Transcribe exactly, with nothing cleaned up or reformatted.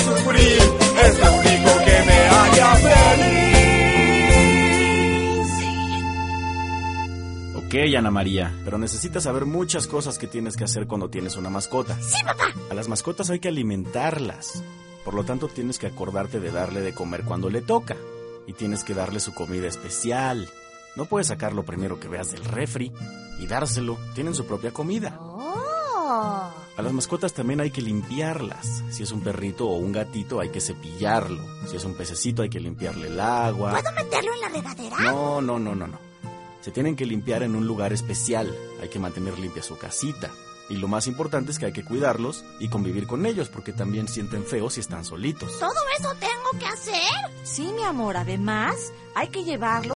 sufrir, es lo único que me haría feliz. Ok, Ana María, pero necesitas saber muchas cosas que tienes que hacer cuando tienes una mascota. Sí, papá. A las mascotas hay que alimentarlas. Por lo tanto, tienes que acordarte de darle de comer cuando le toca. Y tienes que darle su comida especial. No puedes sacar lo primero que veas del refri y dárselo. Tienen su propia comida. Oh. A las mascotas también hay que limpiarlas. Si es un perrito o un gatito, hay que cepillarlo. Si es un pececito, hay que limpiarle el agua. ¿Puedo meterlo en la regadera? No, no, no, no, no. Se tienen que limpiar en un lugar especial. Hay que mantener limpia su casita. Y lo más importante es que hay que cuidarlos y convivir con ellos, porque también sienten feo si están solitos. ¿Todo eso tengo que hacer? Sí, mi amor, además hay que llevarlo